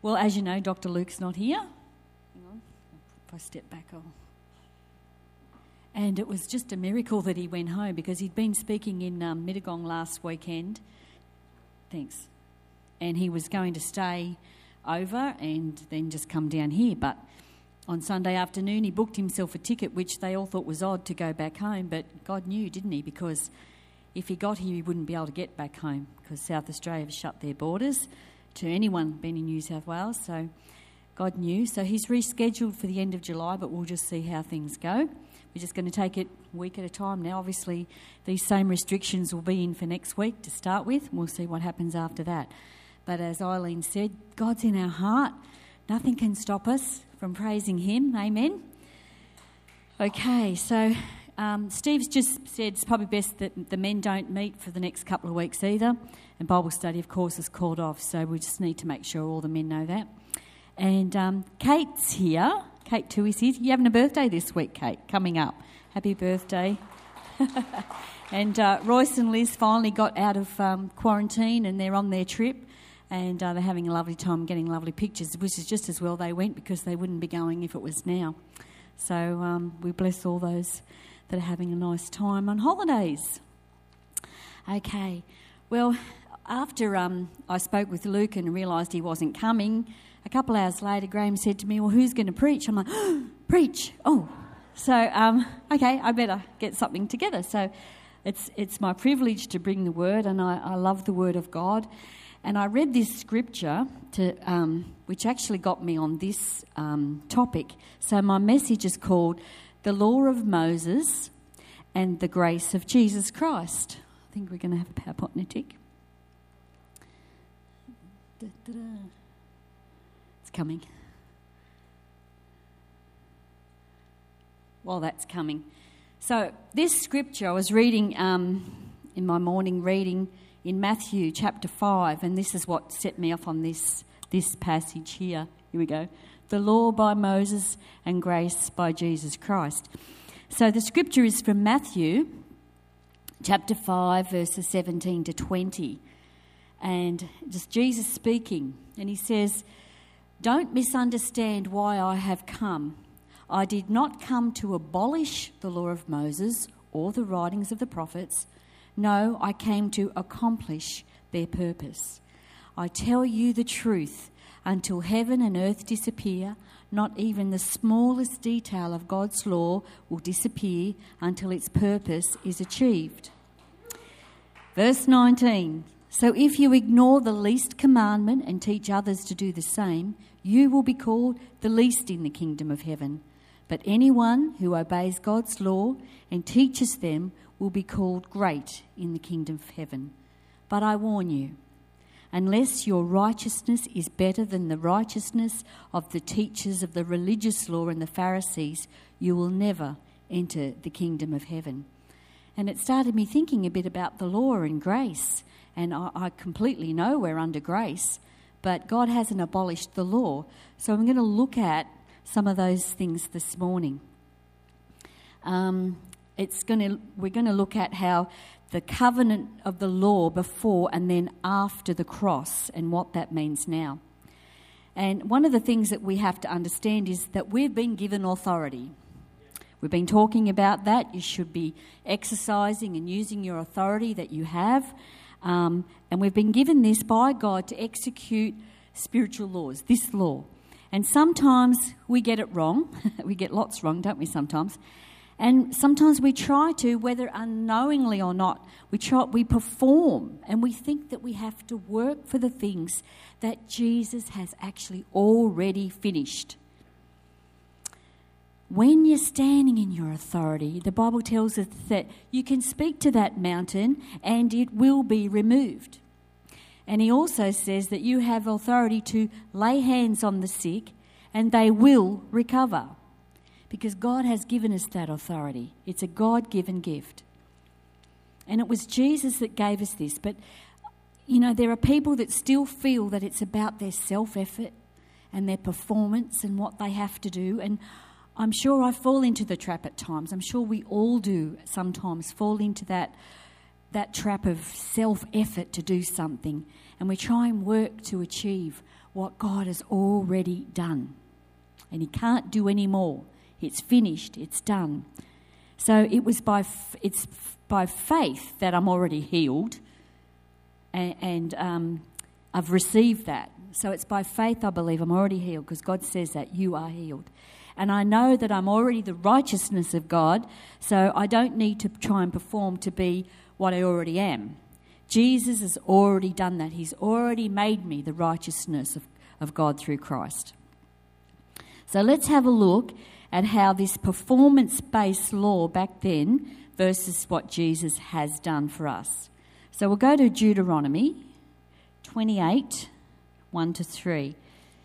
Well, as you know, Dr. Luke's not here. Hang on, if I step back, And it was just a miracle that he went home, because he'd been speaking in Mittagong last weekend. Thanks. And he was going to stay over and then just come down here. But on Sunday afternoon, he booked himself a ticket, which they all thought was odd, to go back home. But God knew, didn't he? Because if he got here, he wouldn't be able to get back home, because South Australia have shut their borders to anyone being in New South Wales. So God knew. So he's rescheduled for the end of July, but we'll just see how things go. We're just going to take it a week at a time now. Obviously, these same restrictions will be in for next week to start with. We'll see what happens after that. But as Eileen said, God's in our heart. Nothing can stop us from praising him. Amen. Okay, so Steve's just said it's probably best that the men don't meet for the next couple of weeks either. And Bible study, of course, is called off. So we just need to make sure all the men know that. And Kate's here. Kate too is here. You're having a birthday this week, Kate, coming up. Happy birthday. And Royce and Liz finally got out of quarantine, and they're on their trip. And they're having a lovely time, getting lovely pictures, which is just as well they went, because they wouldn't be going if it was now. So we bless all those that are having a nice time on holidays. Okay, well, after I spoke with Luke and realised he wasn't coming, a couple hours later, Graham said to me, well, who's going to preach? I'm like, oh, preach! Oh, so, okay, I better get something together. So it's my privilege to bring the word, and I love the word of God. And I read this scripture which actually got me on this topic. So my message is called The Law of Moses and the Grace of Jesus Christ. I think we're going to have a PowerPoint in a tick. It's coming. While that's coming. So this scripture I was reading in my morning reading in Matthew chapter 5, and this is what set me off on this passage here. Here we go. The law by Moses and grace by Jesus Christ. So the scripture is from Matthew chapter 5, verses 17 to 20. And just Jesus speaking. And he says, "Don't misunderstand why I have come. I did not come to abolish the law of Moses or the writings of the prophets. No, I came to accomplish their purpose. I tell you the truth, until heaven and earth disappear, not even the smallest detail of God's law will disappear until its purpose is achieved." Verse 19, "So if you ignore the least commandment and teach others to do the same, you will be called the least in the kingdom of heaven. But anyone who obeys God's law and teaches them will be called great in the kingdom of heaven. But I warn you, unless your righteousness is better than the righteousness of the teachers of the religious law and the Pharisees, you will never enter the kingdom of heaven." And it started me thinking a bit about the law and grace. And I completely know we're under grace, but God hasn't abolished the law. So I'm going to look at some of those things this morning. We're going to look at how the covenant of the law before and then after the cross and what that means now. And one of the things that we have to understand is that we've been given authority. We've been talking about that. You should be exercising and using your authority that you have. And we've been given this by God to execute spiritual laws, this law. And sometimes we get it wrong. We get lots wrong, don't we, sometimes? And sometimes we try to, whether unknowingly or not, we perform and we think that we have to work for the things that Jesus has actually already finished. When you're standing in your authority, the Bible tells us that you can speak to that mountain and it will be removed. And he also says that you have authority to lay hands on the sick and they will recover. Because God has given us that authority. It's a God-given gift. And it was Jesus that gave us this. But, you know, there are people that still feel that it's about their self-effort and their performance and what they have to do. And I'm sure I fall into the trap at times. I'm sure we all do sometimes fall into that trap of self-effort to do something. And we try and work to achieve what God has already done. And he can't do any more. It's finished. It's done. So it's by faith that I'm already healed, and I've received that. So it's by faith I believe I'm already healed, because God says that you are healed. And I know that I'm already the righteousness of God, so I don't need to try and perform to be what I already am. Jesus has already done that. He's already made me the righteousness of God through Christ. So let's have a look at how this performance-based law back then versus what Jesus has done for us. So we'll go to Deuteronomy 28, 1-3.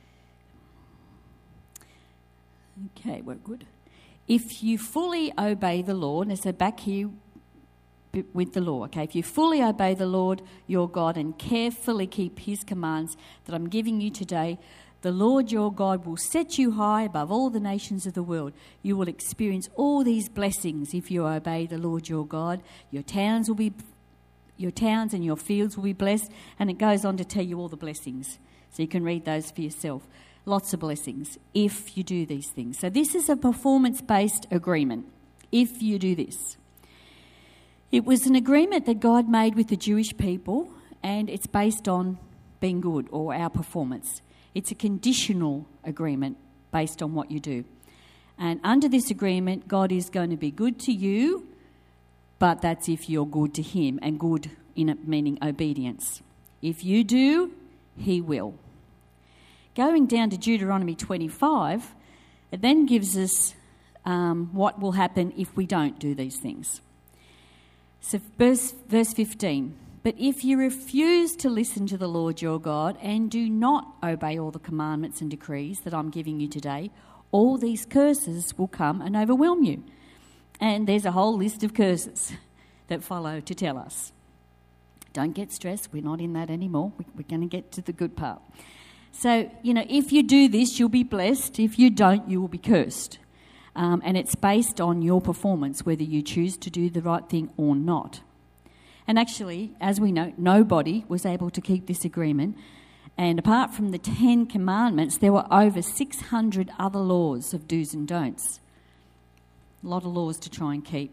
Okay, we're good. If you fully obey the Lord, and so back here with the law, okay, if you fully obey the Lord your God and carefully keep his commands that I'm giving you today, the Lord your God will set you high above all the nations of the world. You will experience all these blessings if you obey the Lord your God. Your towns and your fields will be blessed, and it goes on to tell you all the blessings. So you can read those for yourself. Lots of blessings if you do these things. So this is a performance-based agreement, if you do this. It was an agreement that God made with the Jewish people, and it's based on being good or our performance. It's a conditional agreement based on what you do. And under this agreement, God is going to be good to you, but that's if you're good to him, and good in it meaning obedience. If you do, he will. Going down to Deuteronomy 25, it then gives us what will happen if we don't do these things. So verse 15, but if you refuse to listen to the Lord your God and do not obey all the commandments and decrees that I'm giving you today, all these curses will come and overwhelm you. And there's a whole list of curses that follow to tell us. Don't get stressed, we're not in that anymore. We're going to get to the good part. So, if you do this, you'll be blessed. If you don't, you will be cursed. And it's based on your performance, whether you choose to do the right thing or not. And actually, as we know, nobody was able to keep this agreement. And apart from the 10 commandments, there were over 600 other laws of do's and don'ts. A lot of laws to try and keep.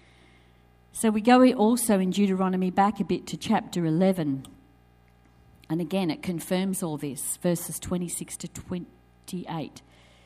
So we go also in Deuteronomy back a bit to chapter 11. And again, it confirms all this, verses 26 to 28.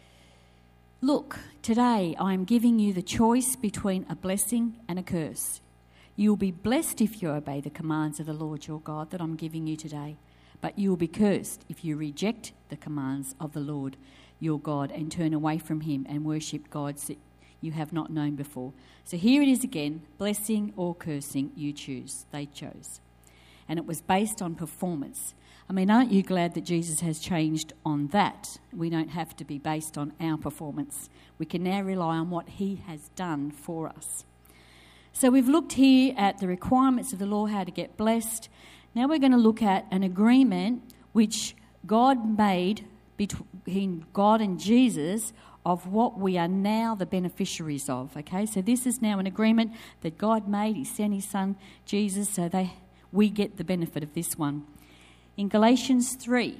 Look, today I am giving you the choice between a blessing and a curse. You will be blessed if you obey the commands of the Lord your God that I'm giving you today. But you will be cursed if you reject the commands of the Lord your God and turn away from him and worship gods that you have not known before. So here it is again, blessing or cursing, you choose. They chose. And it was based on performance. I mean, aren't you glad that Jesus has changed on that? We don't have to be based on our performance. We can now rely on what he has done for us. So we've looked here at the requirements of the law, how to get blessed. Now we're going to look at an agreement which God made between God and Jesus of what we are now the beneficiaries of. Okay, so this is now an agreement that God made. He sent his son Jesus, so we get the benefit of this one. In Galatians 3,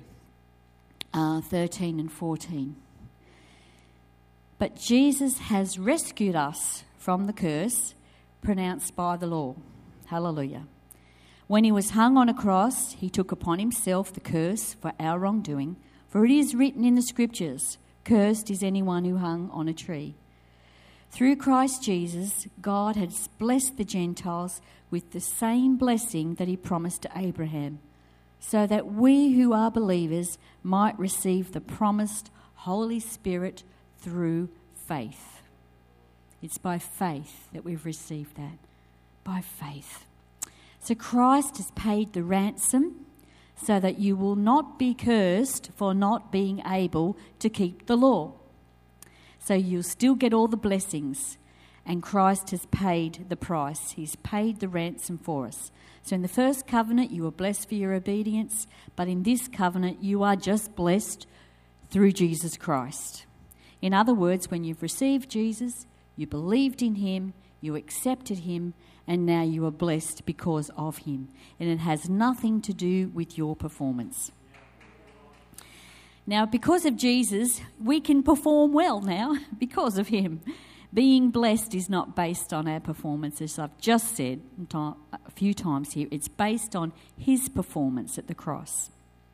13 and 14. But Jesus has rescued us from the curse pronounced by the law. Hallelujah. When he was hung on a cross, he took upon himself the curse for our wrongdoing. For it is written in the scriptures, cursed is anyone who hung on a tree. Through Christ Jesus, God has blessed the Gentiles with the same blessing that he promised to Abraham, so that we who are believers might receive the promised Holy Spirit through faith. It's by faith that we've received that. By faith. So Christ has paid the ransom so that you will not be cursed for not being able to keep the law. So you'll still get all the blessings, and Christ has paid the price. He's paid the ransom for us. So in the first covenant, you were blessed for your obedience, but in this covenant, you are just blessed through Jesus Christ. In other words, when you've received Jesus, you believed in him, you accepted him, and now you are blessed because of him. And it has nothing to do with your performance. Now, because of Jesus, we can perform well now because of him. Being blessed is not based on our performance, as I've just said a few times here. It's based on his performance at the cross.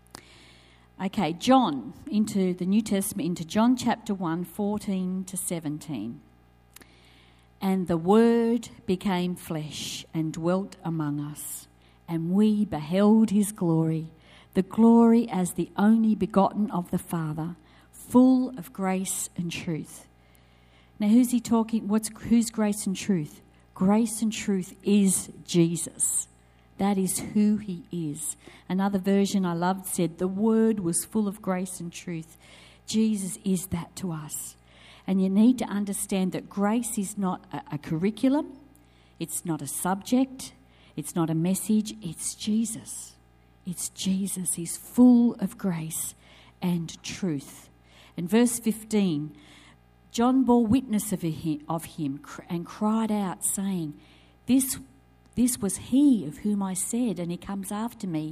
Okay, John, into the New Testament, into John chapter 1, 14 to 17. And the Word became flesh and dwelt among us, and we beheld his glory, the glory as the only begotten of the Father, full of grace and truth. Now, who's he talking? Who's grace and truth? Grace and truth is Jesus. That is who he is. Another version I loved said, the Word was full of grace and truth. Jesus is that to us. And you need to understand that grace is not a curriculum. It's not a subject. It's not a message. It's Jesus. It's Jesus. He's full of grace and truth. In verse 15, John bore witness of him and cried out, saying, This was he of whom I said, and he comes after me,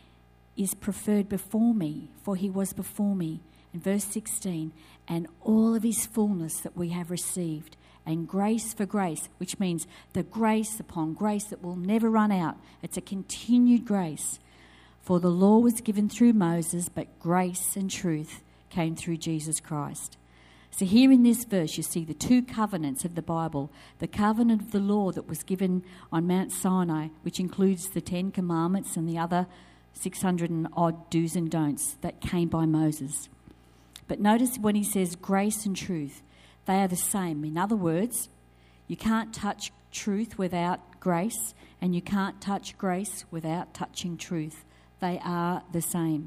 is preferred before me, for he was before me. In verse 16, and all of his fullness that we have received, and grace for grace, which means the grace upon grace that will never run out. It's a continued grace. For the law was given through Moses, but grace and truth came through Jesus Christ. So here in this verse, you see the two covenants of the Bible. The covenant of the law that was given on Mount Sinai, which includes the 10 Commandments and the other 600 and odd do's and don'ts that came by Moses. But notice when he says grace and truth, they are the same. In other words, you can't touch truth without grace, and you can't touch grace without touching truth. They are the same.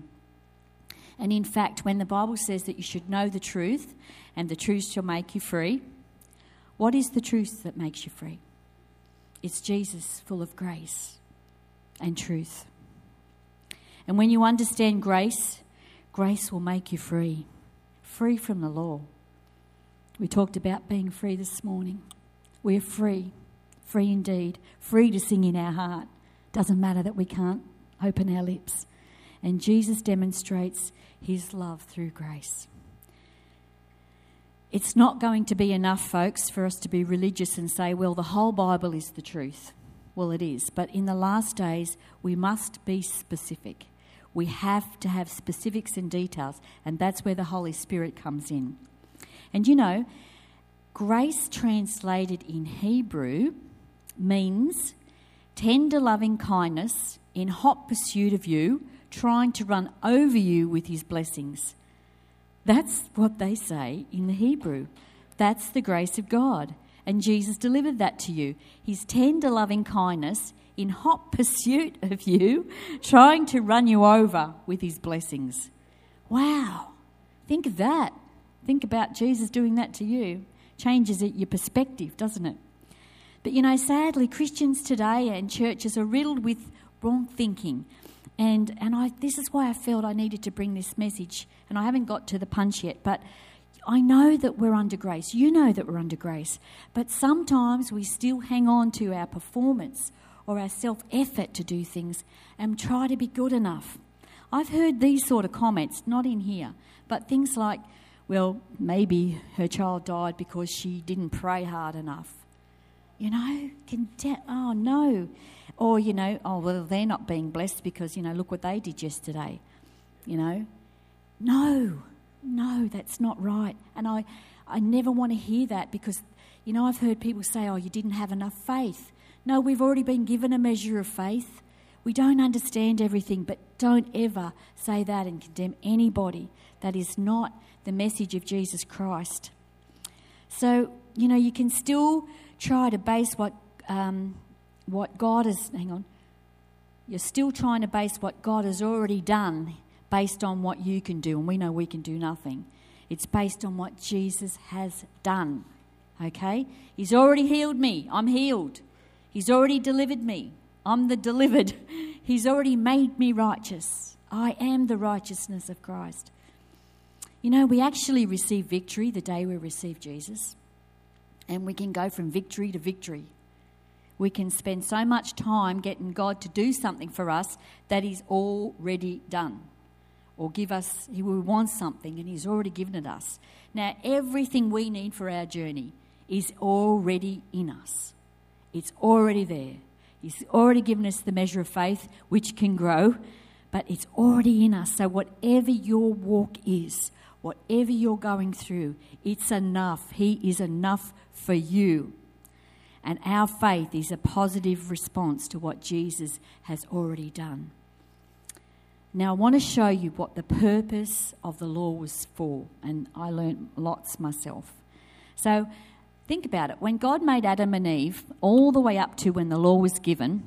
And in fact, when the Bible says that you should know the truth and the truth shall make you free, what is the truth that makes you free? It's Jesus, full of grace and truth. And when you understand grace, grace will make you free, free from the law. We talked about being free this morning. We're free, free indeed, free to sing in our heart. Doesn't matter that we can't open our lips. And Jesus demonstrates his love through grace. It's not going to be enough, folks, for us to be religious and say, well, the whole Bible is the truth. Well, it is. But in the last days, we must be specific. We have to have specifics and details, and that's where the Holy Spirit comes in. And you know, grace translated in Hebrew means tender loving kindness in hot pursuit of you, trying to run over you with his blessings. That's what they say in the Hebrew. That's the grace of God. And Jesus delivered that to you. His tender loving kindness in hot pursuit of you, trying to run you over with his blessings. Wow. Think of that. Think about Jesus doing that to you. Changes your perspective, doesn't it? But you know, sadly, Christians today and churches are riddled with wrong thinking. And this is why I felt I needed to bring this message. And I haven't got to the punch yet, but I know that we're under grace. You know that we're under grace. But sometimes we still hang on to our performance or our self-effort to do things and try to be good enough. I've heard these sort of comments, not in here, but things like, well, maybe her child died because she didn't pray hard enough. You know, oh no. Or, you know, oh, well, they're not being blessed because, you know, look what they did yesterday. You know, no, that's not right. And I never want to hear that because, you know, I've heard people say, oh, you didn't have enough faith. No, we've already been given a measure of faith. We don't understand everything, but don't ever say that and condemn anybody. That is not the message of Jesus Christ. So, you know, you can still try to base what God has... Hang on. You're still trying to base what God has already done based on what you can do, and we know we can do nothing. It's based on what Jesus has done, okay? He's already healed me. I'm healed. He's already delivered me. I'm the delivered. He's already made me righteous. I am the righteousness of Christ. You know, we actually receive victory the day we receive Jesus, and we can go from victory to victory. We can spend so much time getting God to do something for us that he's already done. or give us, he will want something, and he's already given it us. Now, everything we need for our journey is already in us. It's already there. He's already given us the measure of faith, which can grow, but it's already in us. So whatever your walk is, whatever you're going through, it's enough. He is enough for you. And our faith is a positive response to what Jesus has already done. Now, I want to show you what the purpose of the law was for, and I learned lots myself. So, think about it. When God made Adam and Eve, all the way up to when the law was given,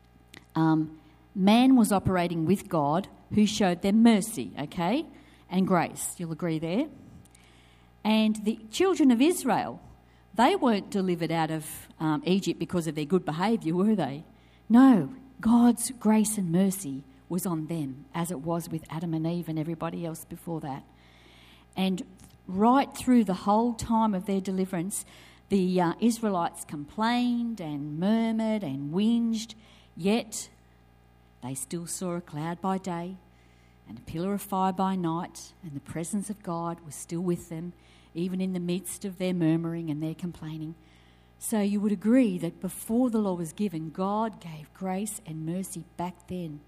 man was operating with God, who showed them mercy, okay, and grace. You'll agree there? And the children of Israel, they weren't delivered out of Egypt because of their good behaviour, were they? No, God's grace and mercy was on them, as it was with Adam and Eve and everybody else before that. And right through the whole time of their deliverance, the Israelites complained and murmured and whinged, yet they still saw a cloud by day and a pillar of fire by night, and the presence of God was still with them, even in the midst of their murmuring and their complaining. So you would agree that before the law was given, God gave grace and mercy back then.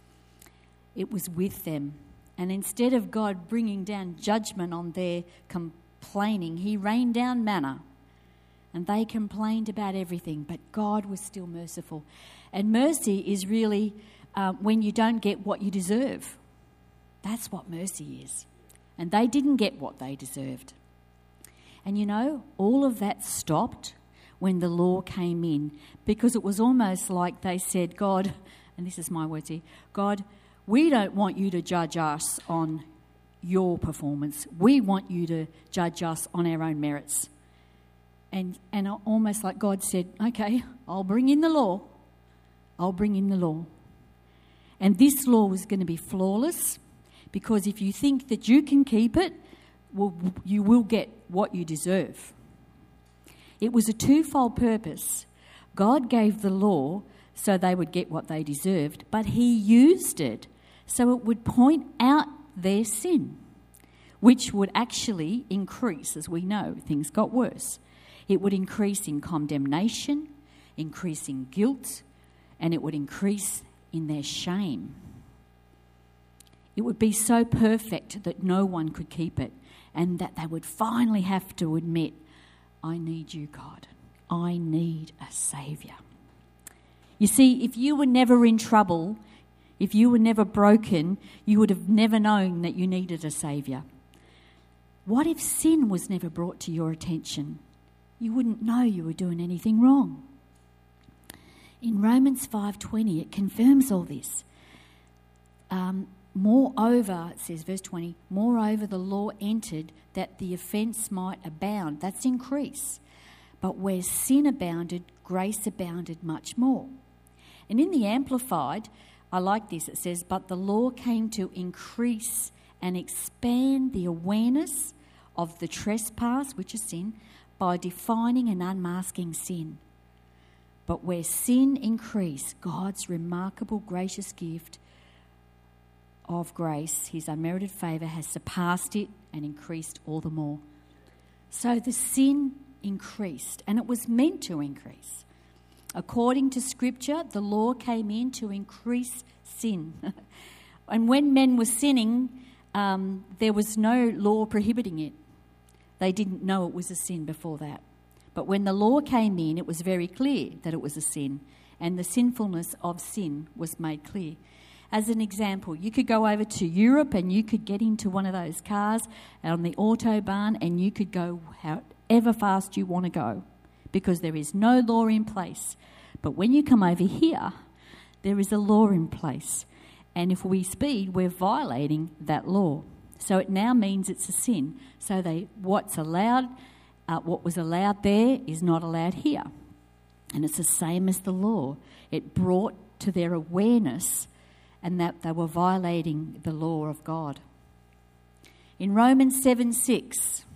It was with them. And instead of God bringing down judgment on their complaining, he rained down manna. And they complained about everything, but God was still merciful. And mercy is really when you don't get what you deserve. That's what mercy is. And they didn't get what they deserved. And you know, all of that stopped when the law came in, because it was almost like they said, God, and this is my words here, God, we don't want you to judge us on your performance. We want you to judge us on our own merits. And almost like God said, okay, I'll bring in the law. I'll bring in the law. And this law was going to be flawless, because if you think that you can keep it, well, you will get what you deserve. It was a twofold purpose. God gave the law so they would get what they deserved, but he used it so it would point out their sin, which would actually increase. As we know, things got worse. It would increase in condemnation, increase in guilt, and it would increase in their shame. It would be so perfect that no one could keep it, and that they would finally have to admit, I need you, God. I need a saviour. You see, if you were never in trouble, if you were never broken, you would have never known that you needed a saviour. What if sin was never brought to your attention? You wouldn't know you were doing anything wrong. In Romans 5:20, it confirms all this. Moreover, it says, verse 20, moreover the law entered that the offence might abound. That's increase. But where sin abounded, grace abounded much more. And in the Amplified, I like this. It says, but the law came to increase and expand the awareness of the trespass, which is sin, by defining and unmasking sin. But where sin increased, God's remarkable gracious gift of grace, his unmerited favour, has surpassed it and increased all the more. So the sin increased, and it was meant to increase. According to Scripture, the law came in to increase sin. And when men were sinning, there was no law prohibiting it. They didn't know it was a sin before that. But when the law came in, it was very clear that it was a sin, and the sinfulness of sin was made clear. As an example, you could go over to Europe and you could get into one of those cars on the Autobahn and you could go however fast you want to go, because there is no law in place. But when you come over here, there is a law in place. And if we speed, we're violating that law. So it now means it's a sin. So what was allowed there is not allowed here. And it's the same as the law. It brought to their awareness and that they were violating the law of God. In Romans 7:6,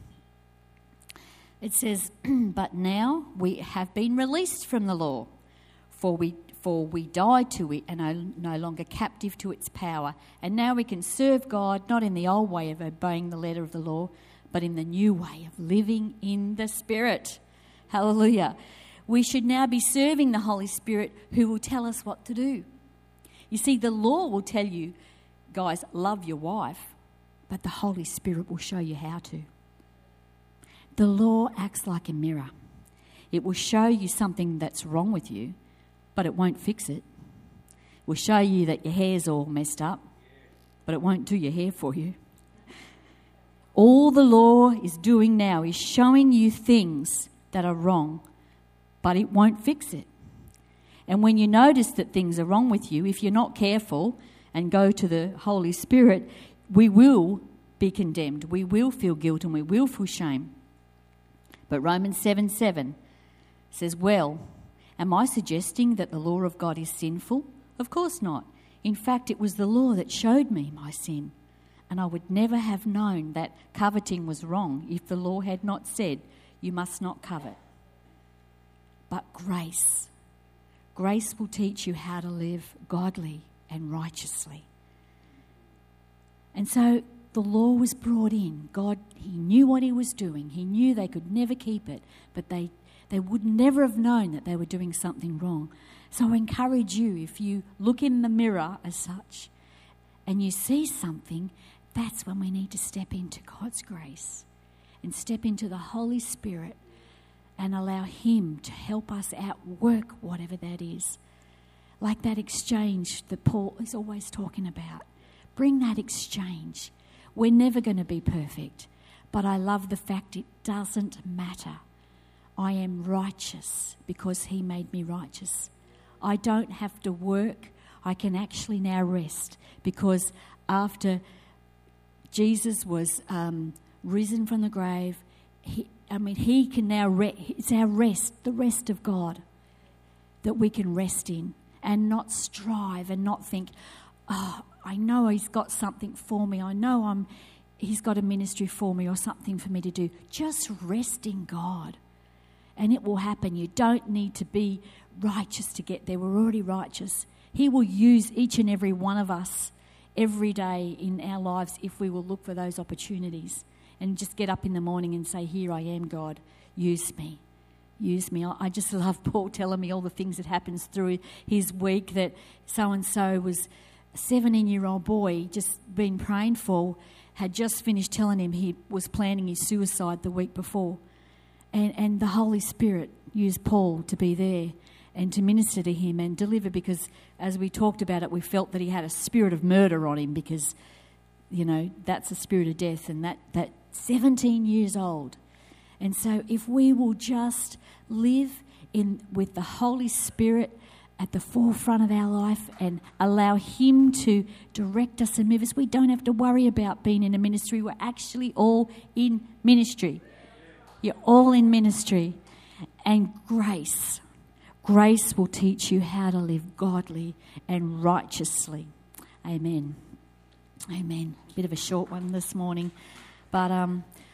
it says, but now we have been released from the law, for For we died to it and are no longer captive to its power. And now we can serve God not in the old way of obeying the letter of the law, but in the new way of living in the Spirit. Hallelujah. We should now be serving the Holy Spirit who will tell us what to do. You see, the law will tell you, guys, love your wife, but the Holy Spirit will show you how to. The law acts like a mirror. It will show you something that's wrong with you, but it won't fix it. It will show you that your hair's all messed up, but it won't do your hair for you. All the law is doing now is showing you things that are wrong, but it won't fix it. And when you notice that things are wrong with you, if you're not careful and go to the Holy Spirit, we will be condemned. We will feel guilt and we will feel shame. But Romans 7:7 says, well, am I suggesting that the law of God is sinful? Of course not. In fact, it was the law that showed me my sin. And I would never have known that coveting was wrong if the law had not said, you must not covet. But grace will teach you how to live godly and righteously. And so the law was brought in. God, he knew what he was doing. He knew they could never keep it, but they would never have known that they were doing something wrong. So I encourage you, if you look in the mirror as such and you see something, that's when we need to step into God's grace and step into the Holy Spirit and allow him to help us outwork whatever that is. Like that exchange that Paul is always talking about. Bring that exchange. We're never going to be perfect, but I love the fact it doesn't matter. I am righteous because he made me righteous. I don't have to work. I can actually now rest because after Jesus was risen from the grave, he can now it's our rest, the rest of God that we can rest in and not strive and not think, oh, I know he's got something for me. I know he's got a ministry for me or something for me to do. Just rest in God and it will happen. You don't need to be righteous to get there. We're already righteous. He will use each and every one of us every day in our lives if we will look for those opportunities and just get up in the morning and say, here I am, God, use me. Use me. I just love Paul telling me all the things that happens through his week, that so-and-so was a 17-year-old boy just been praying for, had just finished telling him he was planning his suicide the week before. And the Holy Spirit used Paul to be there and to minister to him and deliver, because as we talked about it, we felt that he had a spirit of murder on him because, you know, that's a spirit of death, and that 17 years old. And so if we will just live with the Holy Spirit at the forefront of our life and allow him to direct us and move us, we don't have to worry about being in a ministry. We're actually all in ministry. You're all in ministry. And grace will teach you how to live godly and righteously. Amen. Amen. Bit of a short one this morning. But